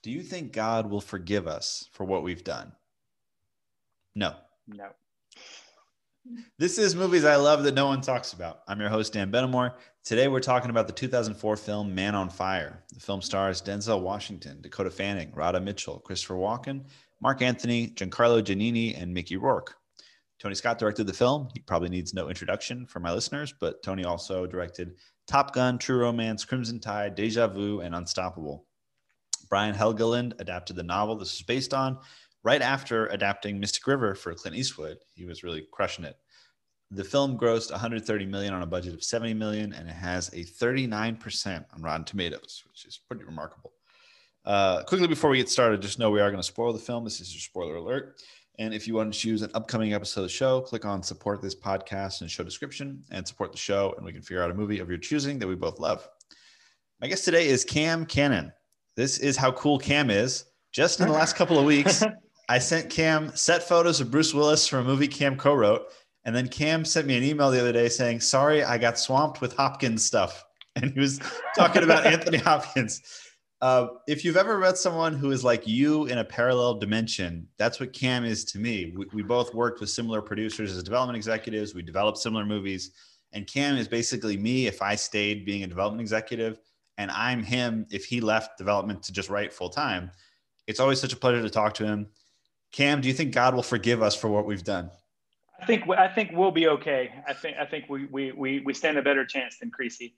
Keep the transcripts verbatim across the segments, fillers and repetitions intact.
Do you think God will forgive us for what we've done? No. No. This is Movies I Love That No One Talks About. I'm your host, Dan Benamor. Today we're talking about the two thousand four film Man on Fire. The film stars Denzel Washington, Dakota Fanning, Radha Mitchell, Christopher Walken, Mark Anthony, Giancarlo Giannini, and Mickey Rourke. Tony Scott directed the film. He probably needs no introduction for my listeners, but Tony also directed Top Gun, True Romance, Crimson Tide, Deja Vu, and Unstoppable. Brian Helgeland adapted the novel this is based on right after adapting Mystic River for Clint Eastwood. He was really crushing it. The film grossed one hundred thirty million dollars on a budget of seventy million dollars, and it has a thirty-nine percent on Rotten Tomatoes, which is pretty remarkable. Uh, quickly before we get started, just know we are going to spoil the film. This is your spoiler alert. And if you want to choose an upcoming episode of the show, click on support this podcast and show description and support the show, and we can figure out a movie of your choosing that we both love. My guest today is Cam Cannon. This is how cool Cam is. Just in the last couple of weeks, I sent Cam set photos of Bruce Willis from a movie Cam co-wrote. And then Cam sent me an email the other day saying, sorry, I got swamped with Hopkins stuff. And he was talking about Anthony Hopkins. Uh, if you've ever met someone who is like you in a parallel dimension, that's what Cam is to me. We, we both worked with similar producers as development executives. We developed similar movies. And Cam is basically me if I stayed being a development executive. And I'm him if he left development to just write full time. It's always such a pleasure to talk to him. Cam, do you think God will forgive us for what we've done? I think I think we'll be okay. I think I think we we we, we stand a better chance than Creasy.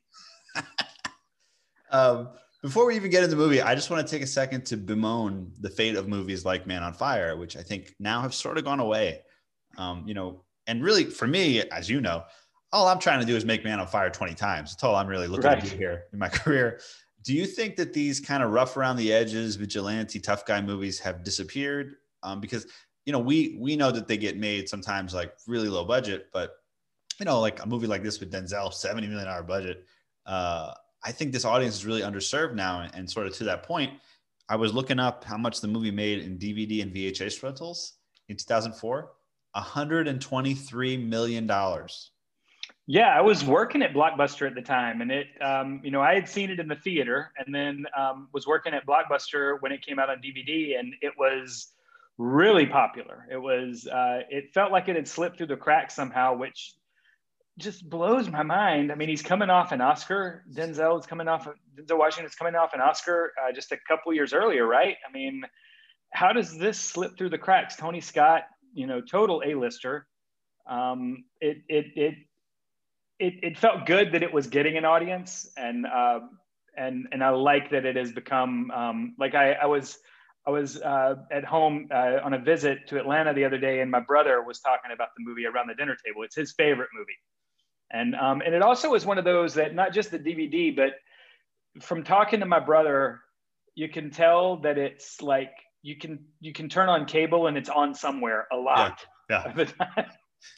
um, before we even get into the movie, I just want to take a second to bemoan the fate of movies like Man on Fire, which I think now have sort of gone away. Um, you know, and really for me, as you know, all I'm trying to do is make Man on Fire twenty times. That's all I'm really looking right. to do here in my career. Do you think that these kind of rough around the edges, vigilante, tough guy movies have disappeared? Um, because you know, we we know that they get made sometimes like really low budget, but you know, like a movie like this with Denzel, seventy million dollars budget. Uh, I think this audience is really underserved now. And, and sort of to that point, I was looking up how much the movie made in D V D and V H S rentals in two thousand four, one hundred twenty-three million dollars. Yeah, I was working at Blockbuster at the time, and it, um, you know, I had seen it in the theater, and then um, was working at Blockbuster when it came out on D V D, and it was really popular. It was, uh, it felt like it had slipped through the cracks somehow, which just blows my mind. I mean, he's coming off an Oscar. Denzel is coming off, Denzel Washington is coming off an Oscar uh, just a couple years earlier, right? I mean, how does this slip through the cracks? Tony Scott, you know, total A-lister. Um, it, it, it, it, it felt good that it was getting an audience, and, uh, and, and I like that it has become, um, like I, I was, I was uh, at home uh, on a visit to Atlanta the other day, and my brother was talking about the movie around the dinner table. It's his favorite movie. And, um, and it also is one of those that not just the D V D, but from talking to my brother, you can tell that it's like, you can, you can turn on cable and it's on somewhere a lot yeah, yeah. of the time.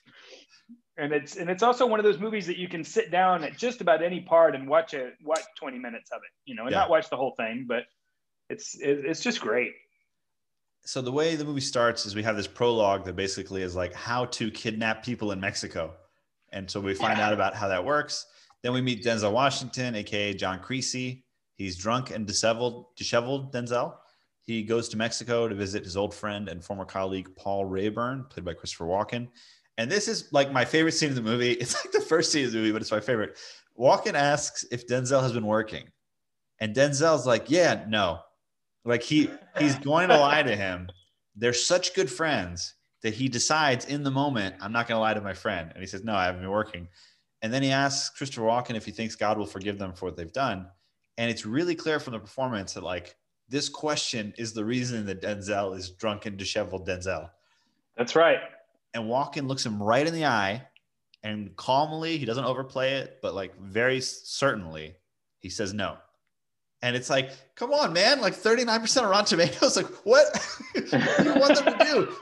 And it's, and it's also one of those movies that you can sit down at just about any part and watch it, watch twenty minutes of it, you know, and yeah. not watch the whole thing, but It's it's just great. So the way the movie starts is we have this prologue that basically is like how to kidnap people in Mexico. And so we find Yeah. out about how that works. Then we meet Denzel Washington, A K A John Creasy. He's drunk and disheveled, disheveled Denzel. He goes to Mexico to visit his old friend and former colleague, Paul Rayburn, played by Christopher Walken. And this is like my favorite scene in the movie. It's like the first scene of the movie, but it's my favorite. Walken asks if Denzel has been working. And Denzel's like, yeah, no. Like he he's going to lie to him. They're such good friends that he decides in the moment, I'm not going to lie to my friend. And he says, no, I haven't been working. And then he asks Christopher Walken if he thinks God will forgive them for what they've done. And it's really clear from the performance that like this question is the reason that Denzel is drunk and disheveled Denzel. That's right. And Walken looks him right in the eye and calmly, he doesn't overplay it, but like very certainly he says no. And it's like, come on, man, like thirty-nine percent of Rotten Tomatoes. Like, what? What do you want them to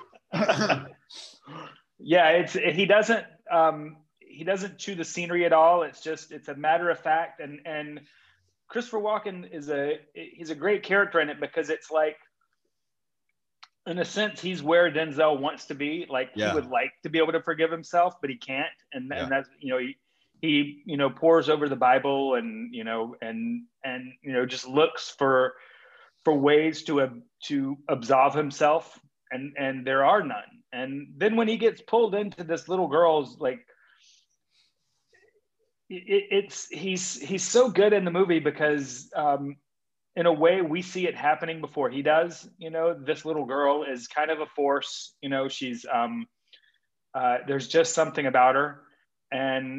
do? Yeah, it's he doesn't um, he doesn't chew the scenery at all. It's just it's a matter of fact. And and Christopher Walken is a he's a great character in it because it's like, in a sense, he's where Denzel wants to be. Like Yeah. he would like to be able to forgive himself, but he can't. And Yeah. and that's you know he. He, you know, pores over the Bible and, you know, and, and, you know, just looks for, for ways to to absolve himself, and and there are none. And then when he gets pulled into this little girl's, like, it, it's he's he's so good in the movie because um, in a way we see it happening before he does. You know, this little girl is kind of a force. You know, she's um, uh, there's just something about her, and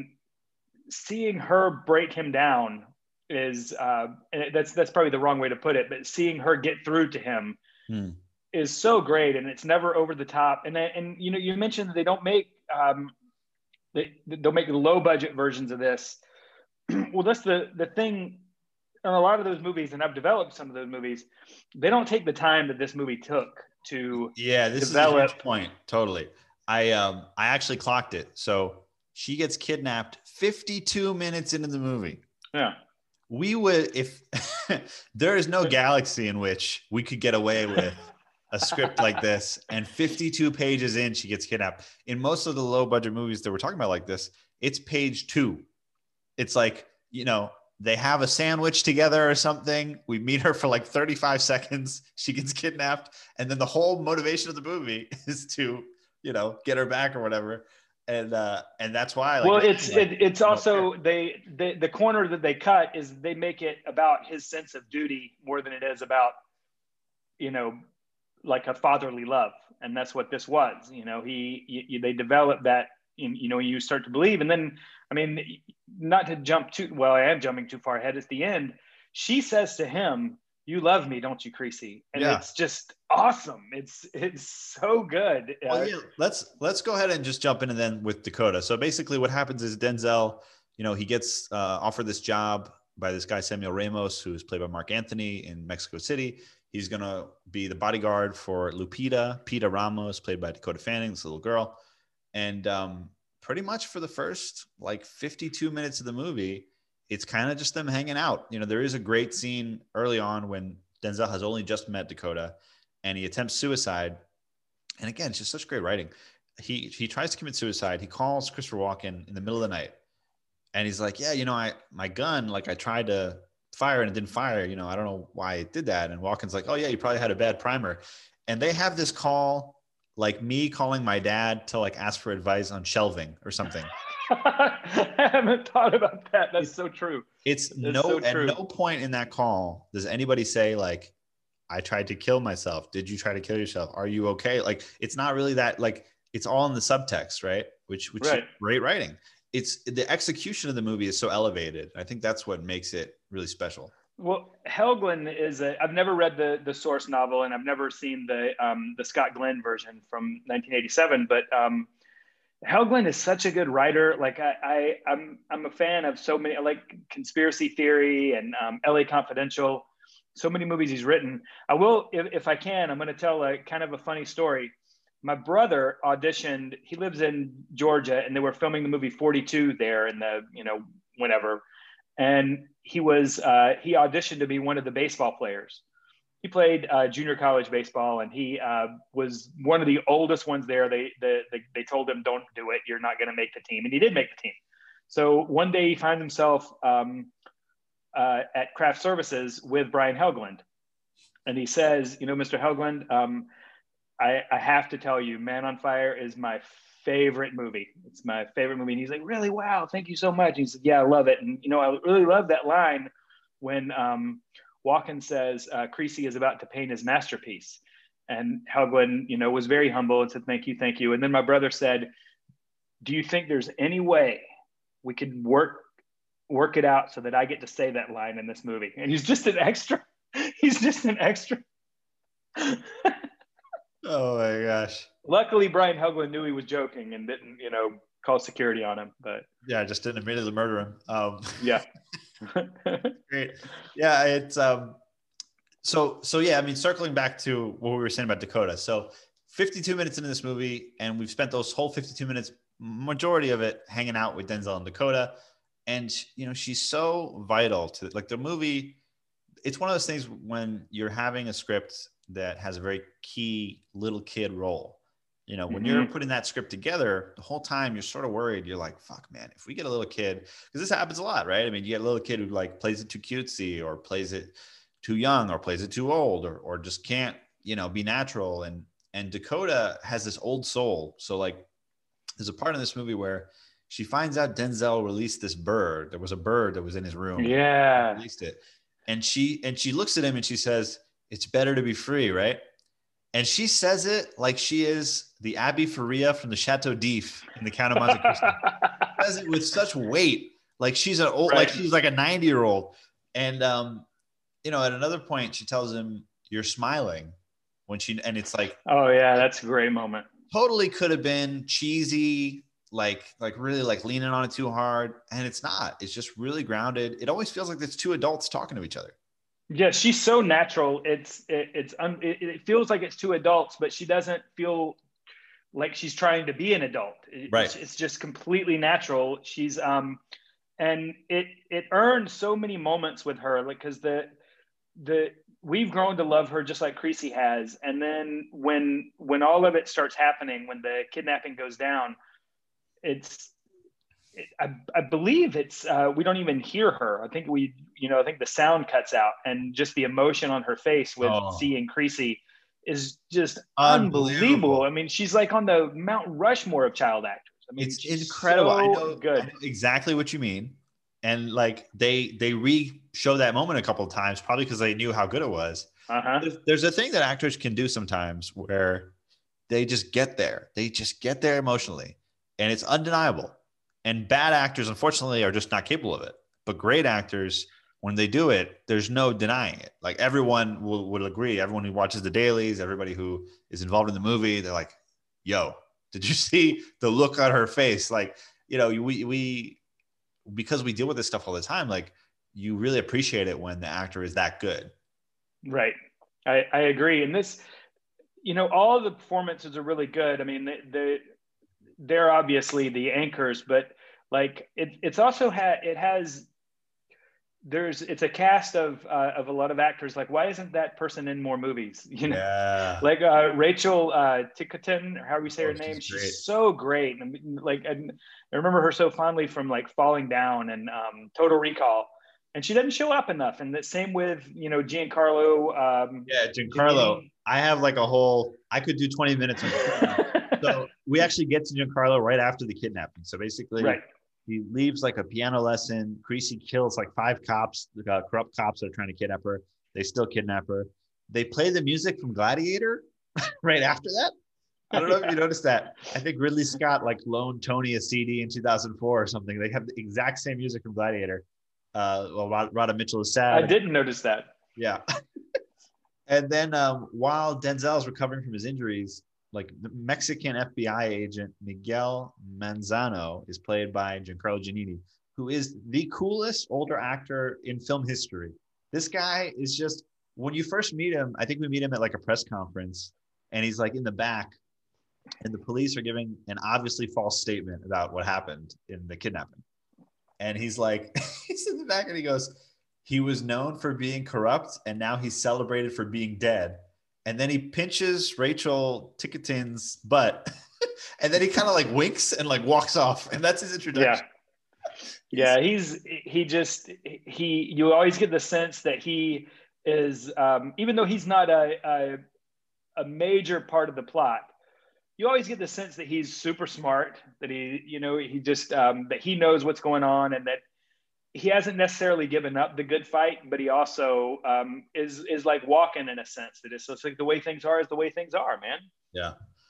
seeing her break him down is uh, and that's that's probably the wrong way to put it, but seeing her get through to him Hmm. is so great, and it's never over the top. And and you know, you mentioned that they don't make um, they they'll make the low budget versions of this. Well, that's the the thing in a lot of those movies, and I've developed some of those movies. They don't take the time that this movie took to Yeah, this develop. is a huge point. Totally. I um I actually clocked it. So she gets kidnapped fifty-two minutes into the movie. Yeah. We would, if there is no galaxy in which we could get away with a script like this, and fifty-two pages in, she gets kidnapped. In most of the low budget movies that we're talking about like this, it's page two. It's like, you know, they have a sandwich together or something. We meet her for like thirty-five seconds. She gets kidnapped. And then the whole motivation of the movie is to, you know, get her back or whatever. And uh, and that's why. Like, well, it's like, it, it's also they, they the corner that they cut is they make it about his sense of duty more than it is about, you know, like a fatherly love, and that's what this was. You know, he you, they develop that. In, you know, you start to believe, and then I mean, not to jump too well. I am jumping too far ahead. At the end, she says to him, "You love me, don't you, Creasy?" And yeah. It's just awesome. It's it's so good. Well, yeah, let's let's go ahead and just jump in and then with Dakota. So basically, what happens is Denzel, you know, he gets uh, offered this job by this guy Samuel Ramos, who is played by Mark Anthony in Mexico City. He's gonna be the bodyguard for Lupita, Pita Ramos, played by Dakota Fanning, this little girl. And um, pretty much for the first like fifty-two minutes of the movie, it's kind of just them hanging out. You know, there is a great scene early on when Denzel has only just met Dakota and he attempts suicide. And again, it's just such great writing. He he tries to commit suicide. He calls Christopher Walken in the middle of the night. And he's like, yeah, you know, I my gun, like I tried to fire and it didn't fire. You know, I don't know why it did that. And Walken's like, oh, yeah, you probably had a bad primer. And they have this call like me calling my dad to like ask for advice on shelving or something. I haven't thought about that. That's so true. It's That's no, so at true. no point in that call does anybody say like, I tried to kill myself. Did you try to kill yourself? Are you okay? Like, it's not really that, like, it's all in the subtext, right? Which, which right. is great writing. It's the execution of the movie is so elevated. I think that's what makes it really special. Well, Helgeland is a, I've never read the the source novel, and I've never seen the um, the Scott Glenn version from nineteen eighty-seven, but um, Helgeland is such a good writer. Like I, I I'm I'm a fan of so many, I like Conspiracy Theory and um, L A Confidential, so many movies he's written. I will, if, if I can, I'm going to tell a kind of a funny story. My brother auditioned, he lives in Georgia, and they were filming the movie forty-two there in the, you know, whenever. And he was, uh, he auditioned to be one of the baseball players. He played uh, junior college baseball, and he uh, was one of the oldest ones there. They, they, they, they told him, don't do it. You're not going to make the team. And he did make the team. So one day he finds himself um, uh, at Craft Services with Brian Helgeland. And he says, you know, Mister Helgeland, um, I, I have to tell you, Man on Fire is my favorite movie. It's my favorite movie. And he's like, really? Wow. Thank you so much. And he said, yeah, I love it. And, you know, I really love that line when um, Walken says, uh, Creasy is about to paint his masterpiece. And Helgeland, you know, was very humble and said, thank you, thank you. And then my brother said, do you think there's any way we could work, work it out so that I get to say that line in this movie? And he's just an extra. He's just an extra. Oh my gosh. Luckily, Brian Helgeland knew he was joking and didn't, you know, call security on him. But yeah, just didn't immediately murder him. Um, yeah. Great. Yeah, it's um. So so yeah, I mean, circling back to what we were saying about Dakota. So fifty-two minutes into this movie, and we've spent those whole fifty-two minutes, majority of it, hanging out with Denzel and Dakota, and you know, she's so vital to like the movie. It's one of those things when you're having a script that has a very key little kid role. You know, when mm-hmm. you're putting that script together, the whole time you're sort of worried. You're like, fuck, man, if we get a little kid, because this happens a lot, right? I mean, you get a little kid who like plays it too cutesy or plays it too young or plays it too old or or just can't, you know, be natural. And and Dakota has this old soul. So like there's a part in this movie where she finds out Denzel released this bird. There was a bird that was in his room. Yeah. He released it. And she and she looks at him and she says, "It's better to be free," right? And she says it like she is the Abby Faria from the Chateau d'If in The Count of Monte Cristo. She says it with such weight, like she's an old, right. like she's like a ninety year old. And um, you know, at another point, she tells him, "You're smiling," when she, and it's like, oh yeah, that's a great moment. Totally could have been cheesy, like like really like leaning on it too hard, and it's not. It's just really grounded. It always feels like it's two adults talking to each other. Yeah, she's so natural. It's it, it's un, it, it feels like it's two adults, but she doesn't feel like she's trying to be an adult. It, right. It's, it's just completely natural. She's um, and it it earned so many moments with her, like because the the we've grown to love her just like Creasy has, and then when when all of it starts happening, when the kidnapping goes down, it's. It, I, I believe it's uh, we don't even hear her. I think we, you know, I think the sound cuts out, and just the emotion on her face with oh. seeing Creasy is just unbelievable. unbelievable. I mean, she's like on the Mount Rushmore of child actors. I mean, it's incredible. So I, know, good. I know exactly what you mean, and like they they re-show that moment a couple of times, probably because they knew how good it was. Uh-huh. There's, there's a thing that actors can do sometimes where they just get there. They just get there emotionally, and it's undeniable. And bad actors, unfortunately, are just not capable of it. But great actors, when they do it, there's no denying it. Like everyone will, will agree. Everyone who watches the dailies, everybody who is involved in the movie, they're like, "Yo, did you see the look on her face?" Like, you know, we we because we deal with this stuff all the time. Like, you really appreciate it when the actor is that good. Right. I, I agree. And this, you know, all the performances are really good. I mean, the, the they're obviously the anchors, but like it, it's also had it has there's it's a cast of uh, of a lot of actors. Like, why isn't that person in more movies? You know, yeah. like uh, Rachel uh, Ticotin, or however you say oh, her name. She's, she's so great. I mean, like I, I remember her so fondly from like Falling Down and um, Total Recall, and she doesn't show up enough. And the same with you know Giancarlo. Um, yeah, Giancarlo. Giannini. I have like a whole. I could do twenty minutes on. So we actually get to Giancarlo right after the kidnapping. So basically, right. he leaves like a piano lesson. Creasy kills like five cops, uh, corrupt cops that are trying to kidnap her. They still kidnap her. They play the music from Gladiator right after that. I don't know if you noticed that. I think Ridley Scott like loaned Tony a C D in two thousand four or something. They have the exact same music from Gladiator. Uh, well, Radha Mitchell is sad. I didn't notice that. Yeah. And then um, while Denzel is recovering from his injuries, like the Mexican F B I agent Miguel Manzano is played by Giancarlo Giannini, who is the coolest older actor in film history. This guy is just, when you first meet him, I think we meet him at like a press conference, and he's like in the back, and the police are giving an obviously false statement about what happened in the kidnapping. And he's like, he's in the back and he goes, "He was known for being corrupt, and now he's celebrated for being dead." And then he pinches Rachel Ticotin's butt, and then he kind of like winks and like walks off, and that's his introduction. Yeah, yeah. He's he just he. You always get the sense that he is, um, even though he's not a, a a major part of the plot, you always get the sense that he's super smart. That he, you know, he just um, that he knows what's going on, and that he hasn't necessarily given up the good fight, but he also um, is is like walking in a sense. That it's, it's like the way things are is the way things are, man. Yeah.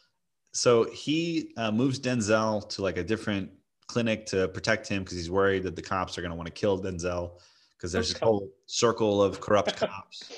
So he uh, moves Denzel to like a different clinic to protect him because he's worried that the cops are going to want to kill Denzel because there's this whole circle of corrupt cops.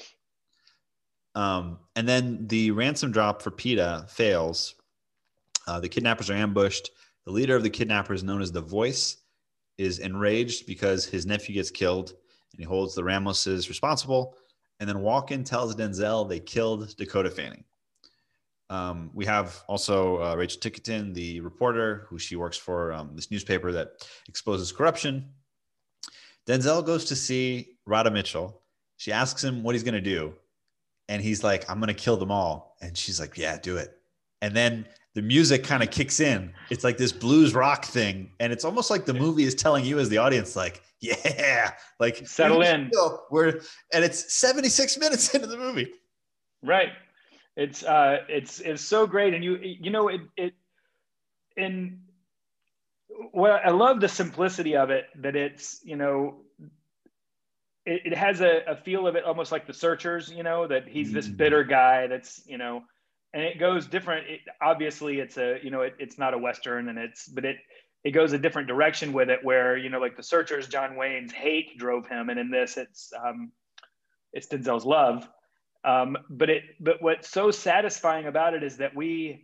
Um, and then the ransom drop for PETA fails. Uh, the kidnappers are ambushed. The leader of the kidnappers, known as the Voice, is enraged because his nephew gets killed, and he holds the Ramoses responsible. And then Walken tells Denzel they killed Dakota Fanning. Um, we have also uh, Rachel Ticotin, the reporter, who she works for um, this newspaper that exposes corruption. Denzel goes to see Radha Mitchell. She asks him what he's going to do. And he's like, "I'm going to kill them all." And she's like, "Yeah, do it." And then the music kind of kicks in. It's like this blues rock thing. And it's almost like the movie is telling you as the audience, like, yeah, like Settle in. We're and it's seventy-six minutes into the movie. Right. It's uh, it's it's so great, and you you know it it in well, I love the simplicity of it. That it's you know it, it has a, a feel of it almost like The Searchers. You know that he's this bitter guy that's you know, and it goes different. It, obviously, it's a you know it, it's not a Western, and it's but it it goes a different direction with it. Where you know like The Searchers, John Wayne's hate drove him, and in this it's um, it's Denzel's love. Um, but it, but what's so satisfying about it is that we,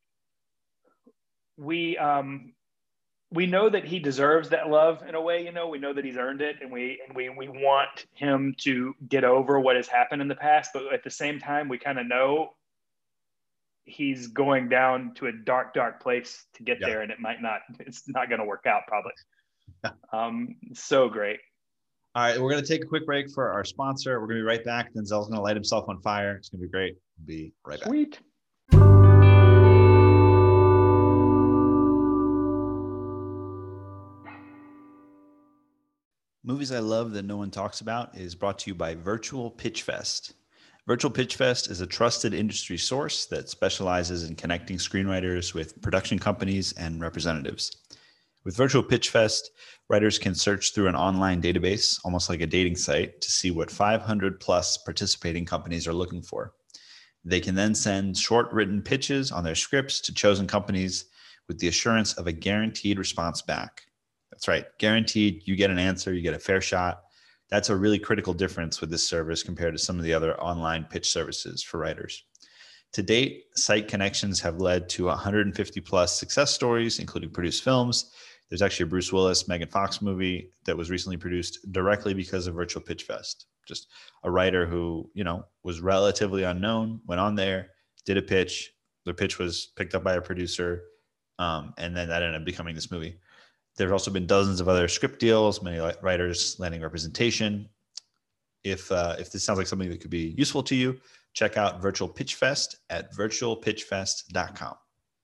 we, um, we know that he deserves that love in a way. You know, we know that he's earned it, and we and we we want him to get over what has happened in the past. But at the same time, we kind of know he's going down to a dark, dark place to get yeah. there, and it might not. It's not going to work out, probably. um, so great. All right, we're going to take a quick break for our sponsor. We're going to be right back. Denzel's going to light himself on fire. It's going to be great. We'll be right back. Sweet. Movies I Love That No One Talks About is brought to you by Virtual Pitch Fest. Virtual Pitch Fest is a trusted industry source that specializes in connecting screenwriters with production companies and representatives. With Virtual Pitch Fest, writers can search through an online database, almost like a dating site, to see what five hundred plus participating companies are looking for. They can then send short written pitches on their scripts to chosen companies with the assurance of a guaranteed response back. That's right, guaranteed. You get an answer, you get a fair shot. That's a really critical difference with this service compared to some of the other online pitch services for writers. To date, site connections have led to one hundred fifty plus success stories, including produced films. There's actually a Bruce Willis, Megan Fox movie that was recently produced directly because of Virtual Pitch Fest. Just a writer who, you know, was relatively unknown, went on there, did a pitch. The pitch was picked up by a producer, um, and then that ended up becoming this movie. There's also been dozens of other script deals, many writers landing representation. If uh, if this sounds like something that could be useful to you, check out Virtual Pitch Fest at virtual pitch fest dot com.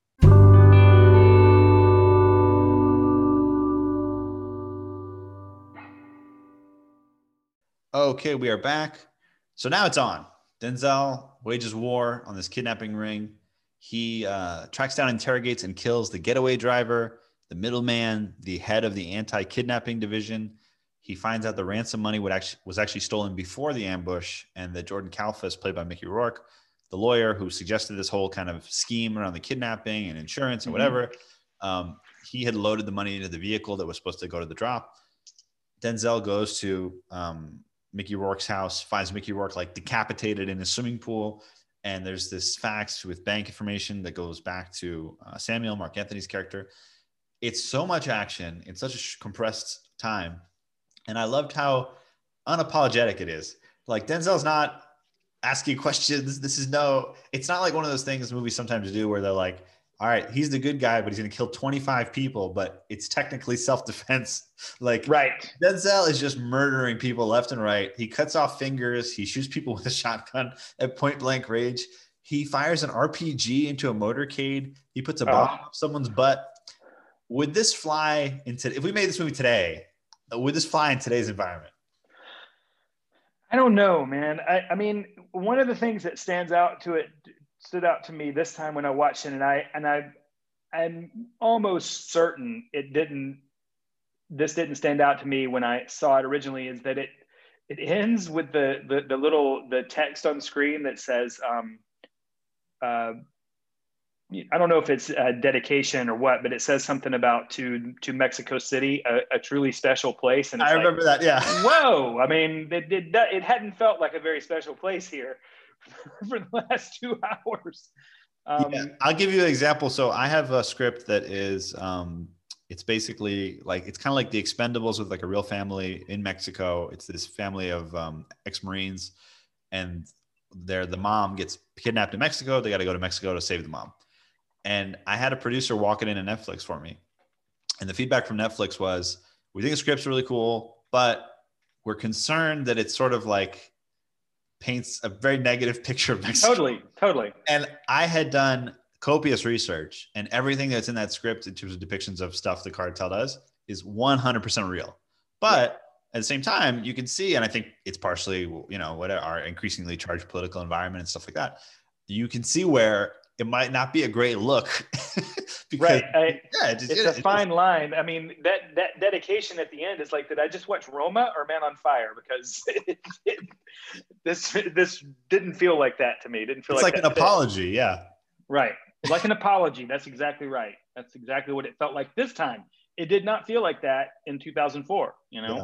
Okay, we are back. So now it's on. Denzel wages war on this kidnapping ring. He uh, tracks down, interrogates, and kills the getaway driver, the middleman, the head of the anti-kidnapping division. He finds out the ransom money would actually, was actually stolen before the ambush, and that Jordan Kalfas, played by Mickey Rourke, the lawyer who suggested this whole kind of scheme around the kidnapping and insurance and whatever, mm-hmm. um, he had loaded the money into the vehicle that was supposed to go to the drop. Denzel goes to um, Mickey Rourke's house, finds Mickey Rourke like decapitated in a swimming pool. And there's this fax with bank information that goes back to uh, Samuel, Mark Anthony's character. It's so much action in such a sh- compressed time. And I loved how unapologetic it is. Like Denzel's not asking questions. This is no, it's not like one of those things movies sometimes do where they're like, all right, he's the good guy, but he's going to kill twenty-five people, but it's technically self-defense. Like right. Denzel is just murdering people left and right. He cuts off fingers. He shoots people with a shotgun at point blank range. He fires an R P G into a motorcade. He puts a bomb oh. up someone's butt. Would this fly into, if we made this movie today, would this fly in today's environment? I don't know, man. I, I mean, one of the things that stands out to it, stood out to me this time when I watched it, and I and I I'm almost certain it didn't this didn't stand out to me when I saw it originally, is that it it ends with the the, the little the text on screen that says um uh I don't know if it's a dedication or what, but it says something about to to Mexico City, a, a truly special place. And it's I like, remember that, yeah. Whoa! I mean, it, it it hadn't felt like a very special place here for the last two hours. Um, yeah, I'll give you an example. So I have a script that is, um, it's basically like, it's kind of like The Expendables with like a real family in Mexico. It's this family of um, ex-Marines, and they're, the mom gets kidnapped in Mexico. They got to go to Mexico to save the mom. And I had a producer walk it into Netflix for me. And the feedback from Netflix was, we think the script's really cool, but we're concerned that it's sort of like, paints a very negative picture of Mexico. Totally, totally. And I had done copious research, and everything that's in that script in terms of depictions of stuff the cartel does is one hundred percent real. But at the same time, you can see, and I think it's partially, you know, what our increasingly charged political environment and stuff like that. You can see where it might not be a great look. because right. I, yeah, it just, it's it, a it fine is. line. I mean, that that dedication at the end is like, did I just watch Roma or Man on Fire? Because it, it, this this didn't feel like that to me. It didn't feel It's like like that an today. apology. Yeah. Right. Like an apology. That's exactly right. That's exactly what it felt like this time. It did not feel like that in two thousand four, you know? Yeah.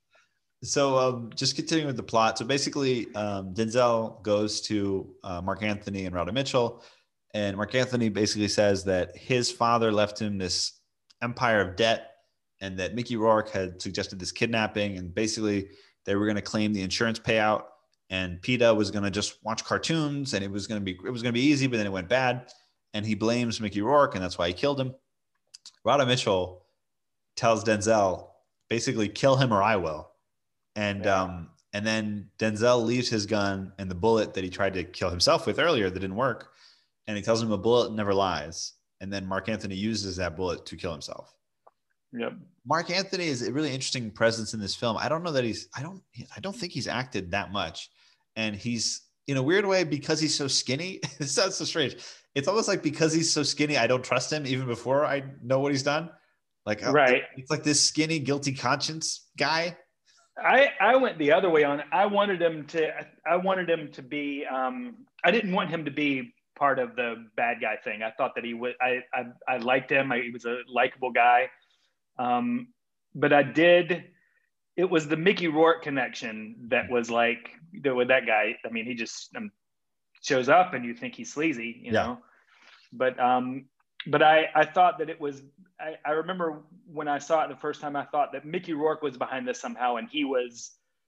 So um, just continuing with the plot. So basically, um, Denzel goes to uh, Mark Anthony and Rhoda Mitchell, and Mark Anthony basically says that his father left him this empire of debt, and that Mickey Rourke had suggested this kidnapping, and basically they were going to claim the insurance payout, and PETA was going to just watch cartoons, and it was going to be it was going to be easy, but then it went bad, and he blames Mickey Rourke, and that's why he killed him. Rhoda Mitchell tells Denzel, basically, kill him or I will. And Yeah. um, and then Denzel leaves his gun and the bullet that he tried to kill himself with earlier that didn't work. And he tells him a bullet never lies. And then Mark Anthony uses that bullet to kill himself. Yep. Mark Anthony is a really interesting presence in this film. I don't know that he's, I don't, I don't think he's acted that much. And he's, in a weird way, because he's so skinny, it sounds so strange. It's almost like because he's so skinny, I don't trust him even before I know what he's done. Like, right. It's like this skinny, guilty conscience guy. I, I went the other way on it. I wanted him to, I wanted him to be, um, I didn't want him to be part of the bad guy thing. I thought that he would, I, I, I liked him. I, he was a likable guy. Um, but I did, it was the Mickey Rourke connection that was like, with that guy. I mean, he just um, shows up and you think he's sleazy, you Yeah. know, but, um, but I, I thought that it was, I, I remember when I saw it the first time, I thought that Mickey Rourke was behind this somehow, and he was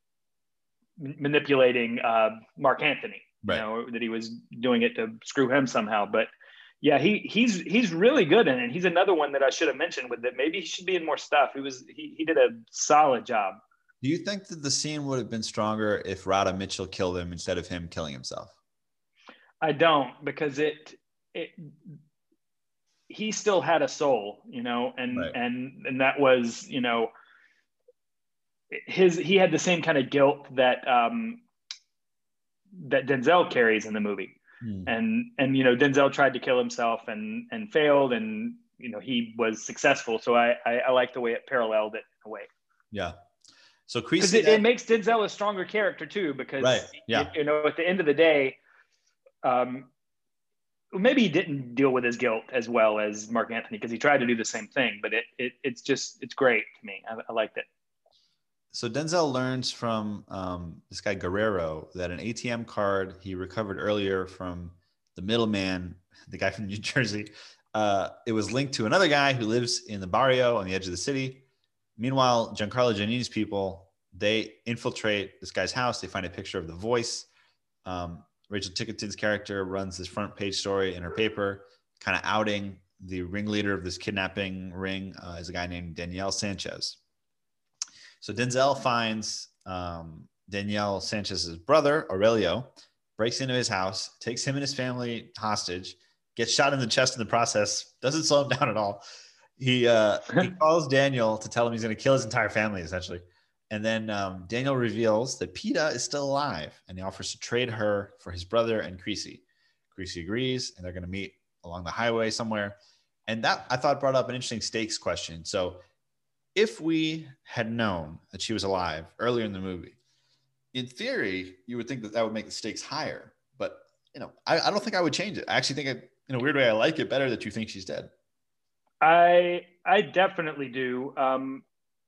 m- manipulating uh, Mark Anthony, Right. you know, that he was doing it to screw him somehow. But yeah, he he's he's really good in it. He's another one that I should have mentioned with that. Maybe he should be in more stuff. He was he he did a solid job. Do you think that the scene would have been stronger if Rhoda Mitchell killed him instead of him killing himself? I don't, because it it he still had a soul, you know, and Right. and and that was, you know, his he had the same kind of guilt that um that Denzel carries in the movie. Hmm. And and you know, Denzel tried to kill himself and and failed, and you know, he was successful. So I I, I like the way it paralleled it in a way. Yeah. So Because Creasy, it, then, it makes Denzel a stronger character too, because Right. Yeah. you, you know, at the end of the day, um maybe he didn't deal with his guilt as well as Mark Anthony, because he tried to do the same thing, but it, it it's just, it's great to me. I, I liked it. So Denzel learns from um, this guy Guerrero that an A T M card he recovered earlier from the middleman, the guy from New Jersey, uh, it was linked to another guy who lives in the barrio on the edge of the city. Meanwhile, Giancarlo Giannini's people, they infiltrate this guy's house. They find a picture of The Voice. Um, Rachel Tickerton's character runs this front page story in her paper, kind of outing the ringleader of this kidnapping ring uh, is a guy named Danielle Sanchez. So Denzel finds um, Danielle Sanchez's brother, Aurelio, breaks into his house, takes him and his family hostage, gets shot in the chest in the process, doesn't slow him down at all. He, uh, he calls Daniel to tell him he's going to kill his entire family, essentially. And then um, Daniel reveals that PETA is still alive, and he offers to trade her for his brother and Creasy. Creasy agrees, and they're going to meet along the highway somewhere. And that, I thought, brought up an interesting stakes question. So if we had known that she was alive earlier in the movie, in theory, you would think that that would make the stakes higher. But, you know, I, I don't think I would change it. I actually think, it, in a weird way, I like it better that you think she's dead. I I definitely do. Um,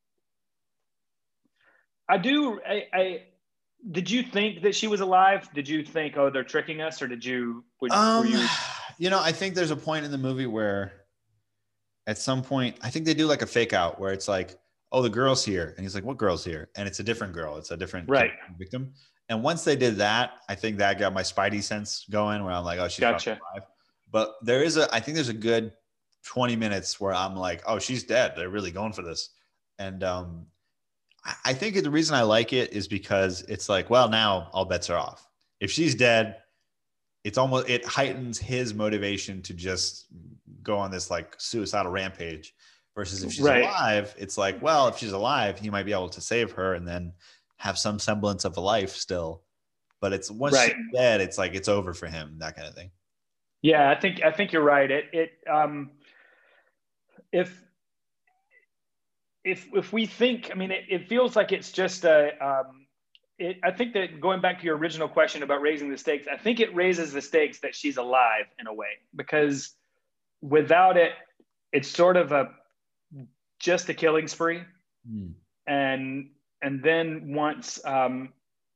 I do. I, I did you think that she was alive? Did you think, oh, they're tricking us, or did you? Would, Um, were you? You know, I think there's a point in the movie where, at some point, I think they do like a fake out where it's like, oh, the girl's here, and he's like, what girl's here? And it's a different girl. It's a different Right. victim. And once they did that, I think that got my Spidey sense going, where I'm like, oh, she's Gotcha. probably alive. But there is a, I think there's a good twenty minutes where I'm like, oh, she's dead. They're really going for this. And um, I think the reason I like it is because it's like, well, now all bets are off. If she's dead, it's almost, it heightens his motivation to just go on this like suicidal rampage Versus if she's Right. alive, it's like, well, if she's alive, he might be able to save her and then have some semblance of a life still. But it's once Right. she's dead, it's like it's over for him, that kind of thing. Yeah, I think I think you're right. It it um if if if we think, I mean, it, it feels like it's just a um it, I think that going back to your original question about raising the stakes, I think it raises the stakes that she's alive in a way, because without it, it's sort of a just a killing spree. Mm. And and then once um,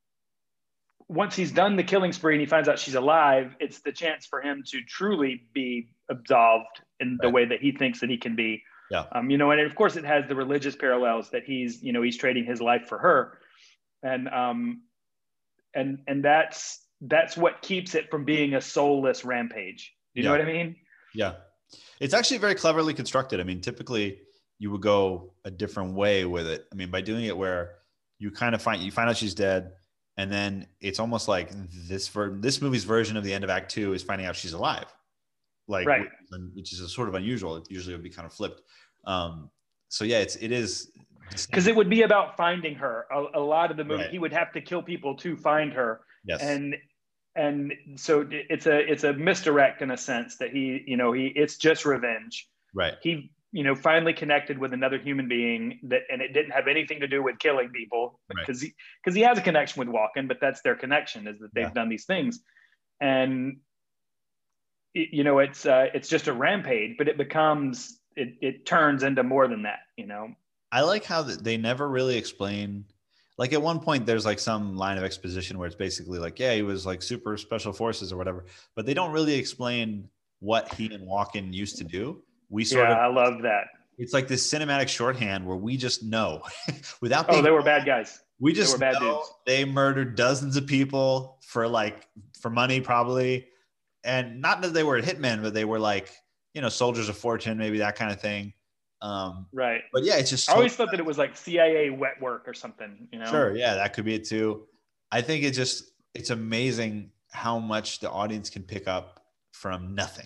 once he's done the killing spree and he finds out she's alive, it's the chance for him to truly be absolved in the Right. way that he thinks that he can be. Yeah. Um, you know, and of course it has the religious parallels that he's, you know, he's trading his life for her. And um, and and that's that's what keeps it from being a soulless rampage. You Yeah. know what I mean? Yeah. It's actually very cleverly constructed. I mean, typically you would go a different way with it. I mean, by doing it where you kind of find, you find out she's dead, and then it's almost like this, ver- this movie's version of the end of act two is finding out she's alive. Like, Right. which, which is a sort of unusual. It usually would be kind of flipped. Um, so yeah, it's, it is. Because it would be about finding her. A, a lot of the movie, Right. he would have to kill people to find her. Yes. And and so it's a it's a misdirect in a sense that he, you know, he it's just revenge. Right. He, you know, finally connected with another human being that, and it didn't have anything to do with killing people, because Right. he because he has a connection with Walken, but that's their connection, is that they've Yeah. done these things. And you know, it's uh, it's just a rampage, but it becomes it it turns into more than that, you know. I like how they never really explain. Like at one point, there's like some line of exposition where it's basically like, yeah, he was like super special forces or whatever, but they don't really explain what he and Walken used to do. We sort Yeah, of, I love that. it's like this cinematic shorthand where we just know without Oh, being, they were bad guys. we just they were bad know dudes. they murdered dozens of people for like, for money probably. And not that they were hitmen, but they were like, you know, soldiers of fortune, maybe that kind of thing. Um, Right. But yeah, it's just I so always thought that it was like C I A wet work or something, you know? sure. Yeah, that could be it too. I think it just, it's amazing how much the audience can pick up from nothing.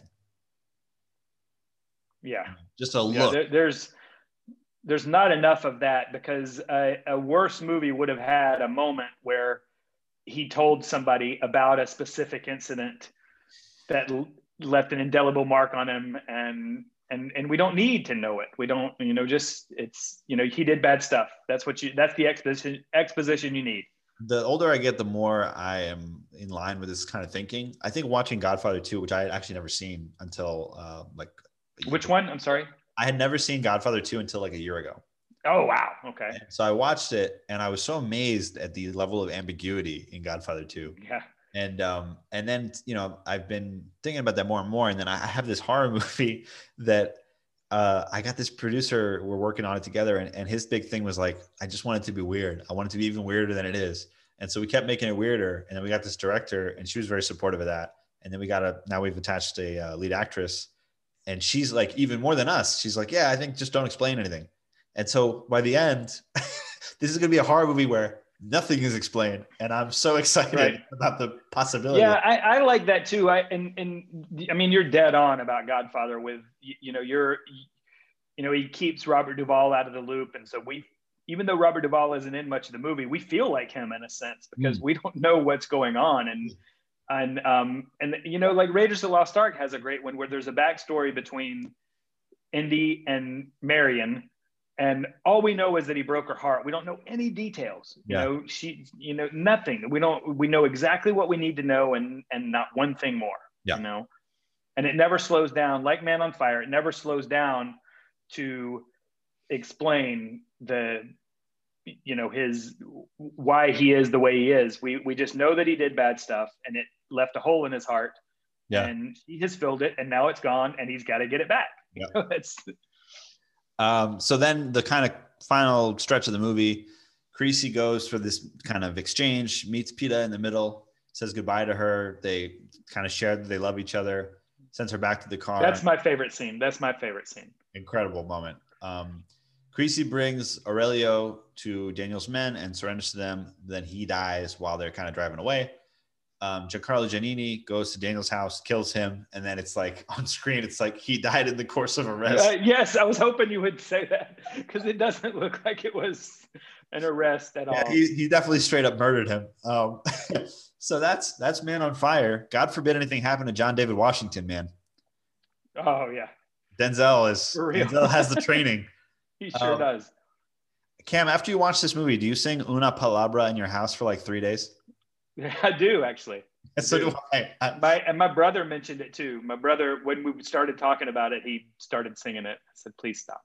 Yeah. Just a Yeah, look. there, there's there's not enough of that, because a, a worse movie would have had a moment where he told somebody about a specific incident that l- left an indelible mark on him, and and and we don't need to know it. We don't, you know, just it's, you know, he did bad stuff. That's what you that's the exposition exposition you need. The older I get, the more I am in line with this kind of thinking. I think watching Godfather two, which I had actually never seen until uh, like Which one? I'm sorry. I had never seen Godfather two until like a year ago. Oh wow. Okay. And so I watched it and I was so amazed at the level of ambiguity in Godfather two. Yeah. And um, and then, you know, I've been thinking about that more and more. And then I have this horror movie that uh, I got this producer, we're working on it together. And, and his big thing was like, I just want it to be weird. I want it to be even weirder than it is. And so we kept making it weirder. And then we got this director and she was very supportive of that. And then we got a, now we've attached a uh, lead actress, and she's like, even more than us. She's like, yeah, I think just don't explain anything. And so by the end, this is going to be a horror movie where nothing is explained, and I'm so excited Right. about the possibility. Yeah, I, I like that too. I and and I mean, you're dead on about Godfather. With you, you know, you're, you know, he keeps Robert Duvall out of the loop, and so we, even though Robert Duvall isn't in much of the movie, we feel like him in a sense, because Mm. we don't know what's going on, and and um and you know, like Raiders of the Lost Ark has a great one where there's a backstory between Indy and Marion. And all we know is that he broke her heart. We don't know any details. You Yeah. know, she, you know, nothing. We don't, we know exactly what we need to know, and and not one thing more. Yeah. You know, and it never slows down. Like Man on Fire, it never slows down to explain the, you know, his, why he is the way he is. We we just know that he did bad stuff, and it left a hole in his heart. Yeah. And he has filled it, and now it's gone, and he's got to get it back. Yeah. You know, that's Um, so then the kind of final stretch of the movie, Creasy goes for this kind of exchange, meets Peta in the middle, says goodbye to her. They kind of share that they love each other, sends her back to the car. that's my favorite scene. That's my favorite scene. Incredible moment. Um, Creasy brings Aurelio to Daniel's men and surrenders to them. Then he dies while they're kind of driving away. Um, Giancarlo Giannini goes to Daniel's house, kills him, and then it's like on screen, it's like he died in the course of arrest. Uh, yes, I was hoping you would say that because it doesn't look like it was an arrest at Yeah, all. he, he definitely straight up murdered him. Um, so that's that's Man on Fire. God forbid anything happened to John David Washington, man. Oh yeah, Denzel is Denzel has the training. He sure um, does. Cam, after you watch this movie, do you sing Una Palabra in your house for like three days? Yeah, I do actually. And so do I. I. My and my brother mentioned it too. My brother, when we started talking about it, he started singing it. I said, "Please stop."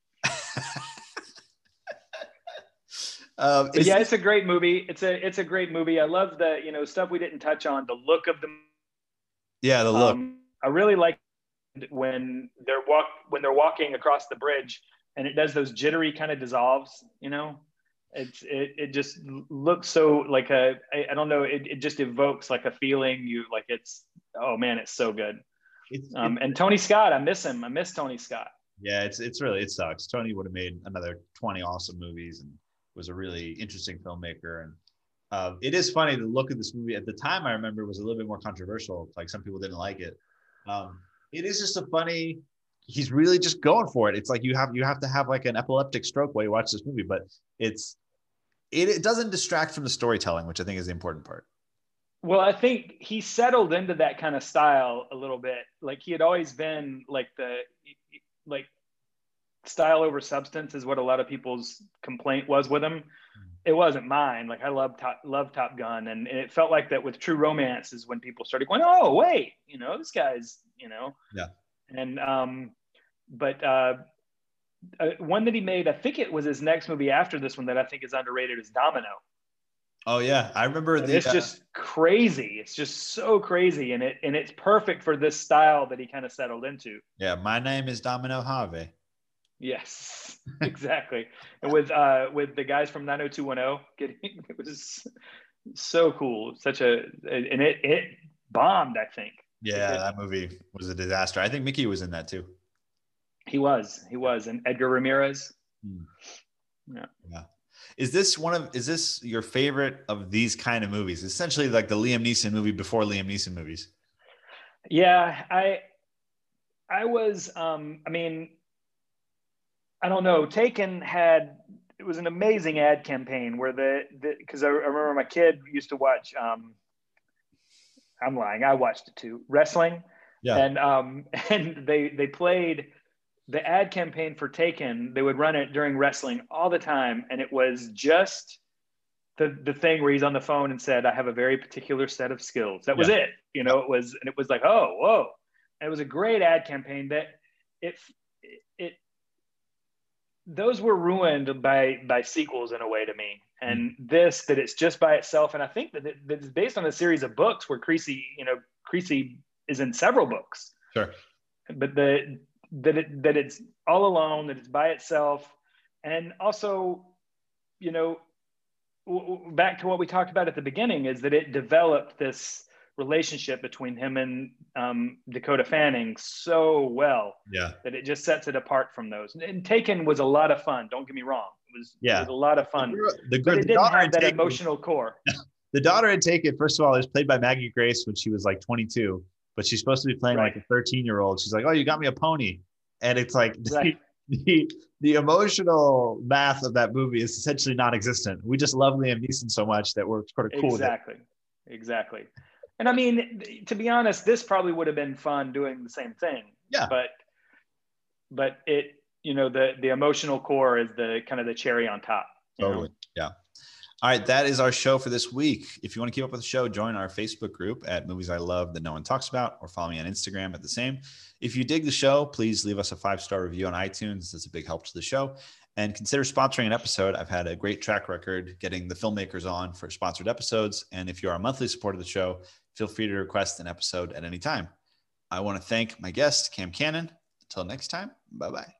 um, yeah, this- it's a great movie. It's a it's a great movie. I love the you know stuff we didn't touch on. The look of the. Yeah, the look. Um, I really like when they're walk when they're walking across the bridge and it does those jittery kind of dissolves. You know. It's it, it just looks so like a I, I don't know it, it just evokes like a feeling you like it's oh man it's so good it's, um, it's, and Tony Scott I miss him I miss Tony Scott. Yeah, it's it's really it sucks. Tony would have made another twenty awesome movies and was a really interesting filmmaker. And uh, it is funny to look at this movie at the time. I remember it was a little bit more controversial. Like some people didn't like it. Um, it is just a funny. He's really just going for it. It's like you have you have to have like an epileptic stroke while you watch this movie, but it's it, it doesn't distract from the storytelling, which I think is the important part. Well, I think he settled into that kind of style a little bit. Like he had always been like the like style over substance is what a lot of people's complaint was with him. It wasn't mine. Like I love Top, love Top Gun, and, and it felt like that with True Romance is when people started going, oh wait, you know this guy's, you know, yeah, and um. But uh, uh, one that he made, I think it was his next movie after this one that I think is underrated is Domino. Oh yeah, I remember. The, it's uh, just crazy. It's just so crazy, and it and it's perfect for this style that he kind of settled into. Yeah, my name is Domino Harvey. Yes, exactly. And with uh, with the guys from nine oh two one oh, getting it was so cool. Such a and it it bombed. I think. Yeah, that movie was a disaster. I think Mickey was in that too. He was, he was, and Edgar Ramirez. Hmm. Yeah. Yeah. Is this one of, is this your favorite of these kind of movies? Essentially like the Liam Neeson movie before Liam Neeson movies. Yeah. I, I was, um, I mean, I don't know. Taken had, it was an amazing ad campaign where the, the cause I, I remember my kid used to watch, um, I'm lying. I watched it too. Wrestling. Yeah. And, um, and they, they played the ad campaign for Taken. They would run it during wrestling all the time. And it was just the, the thing where he's on the phone and said, I have a very particular set of skills. That was yeah. it. You know, it was, and it was like, oh, whoa. And it was a great ad campaign that it, it, those were ruined by, by sequels in a way to me. And mm. this, that it's just by itself. And I think that, it, that it's based on a series of books where Creasy, you know, Creasy is in several books. Sure. But the, that it that it's all alone, that it's by itself. And also, you know, w- w- back to what we talked about at the beginning is that it developed this relationship between him and um, Dakota Fanning so well yeah. that it just sets it apart from those. And Taken was a lot of fun. Don't get me wrong. It was, yeah. it was a lot of fun, the, the, but the it didn't have that Taken, emotional core. The daughter had Taken, first of all, it was played by Maggie Grace when she was like twenty-two. But she's supposed to be playing right. like a thirteen year old. She's like, oh, you got me a pony. And it's like right. the, the, the emotional math of that movie is essentially non-existent. We just love Liam Neeson so much that we're sort of cool exactly. with it. Exactly. And I mean, to be honest, this probably would have been fun doing the same thing. Yeah. But, but it, you know, the, the emotional core is the kind of the cherry on top. Totally. Know? Yeah. All right, that is our show for this week. If you want to keep up with the show, join our Facebook group at Movies I Love That No One Talks About, or follow me on Instagram at the same. If you dig the show, please leave us a five-star review on iTunes. That's a big help to the show. And consider sponsoring an episode. I've had a great track record getting the filmmakers on for sponsored episodes. And if you're a monthly supporter of the show, feel free to request an episode at any time. I want to thank my guest, Cam Cannon. Until next time, bye-bye.